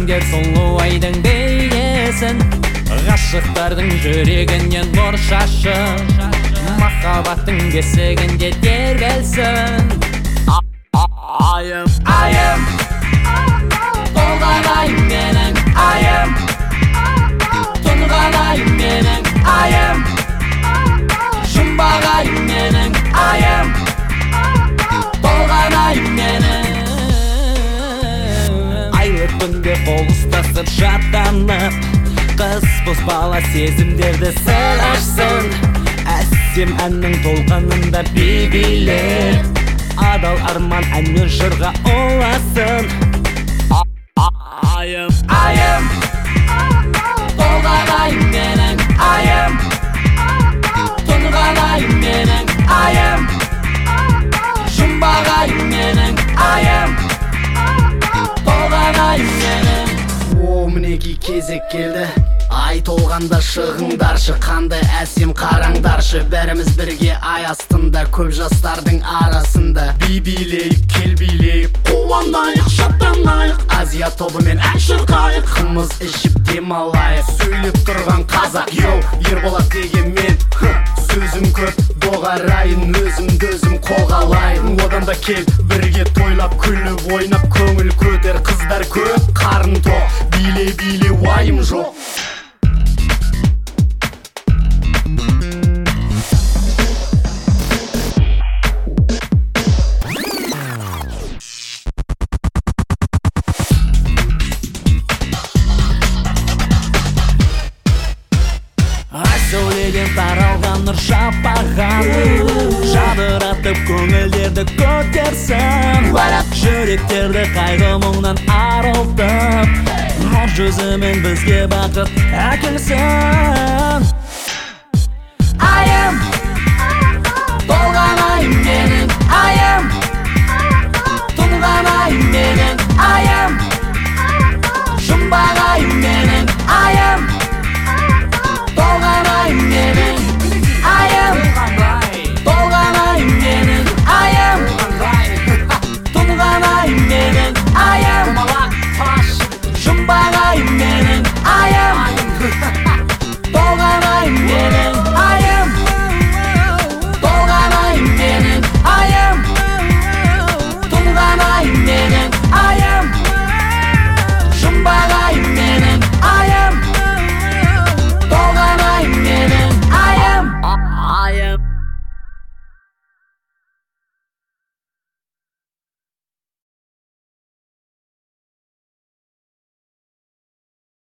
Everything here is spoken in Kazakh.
сендер сұлу айдың бейнесін, ғашықтардың жүрегінен нұр шашып, махаббаттың бесігінде тербелсін. Айым, толған айым менің айым, тұнған айым менің айым, жұмбақ айым менің айым, толған айым менің. Айлы күнде қол ұстасып шаттанып, қыз бозбала сезімдерді сыр ашсын, әсем әннің толқынында би-билеп, адал арман әнмен жырға ұласын. Айым, толған айым менің айым, тұнған айым менің айым, жұмбақ айым менің айым, толған айым менің. О, мінеки кезек келді, ай толғанда шығыңдаршы, қандай әсем қараңдаршы. Бәріміз бірге ай астында, көп жастардың арасында. Би-билейік, кел билейік, қуанайық, шаттанайық, Азия тобымен ән шырқайық, қымыз ішіп демалайық. Сөйлеп тұрған қазақ, йоу, Ерболат деген мен, сөзім көп, доғарайын, өзім қолға алайын. Одан да кел, бірге тойлап, күліп, ойнап, көңіл көтер, қыздар көп, қарын тоқ, биле, уайым жоқ. Сәуледен таралған нұр шапағын жадыратып көңілдерді көтерсін, жүректерді қайғы мұңнан арылтып, нұр жүзімен бізге бақыт әкелсін. Айым, толған айым менің айым, тұнған айым менің айым,